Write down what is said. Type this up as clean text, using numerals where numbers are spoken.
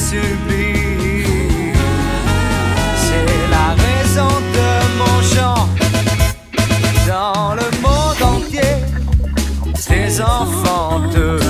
supplie. C'est la raison de mon chant. Dans le monde entier, ces enfants te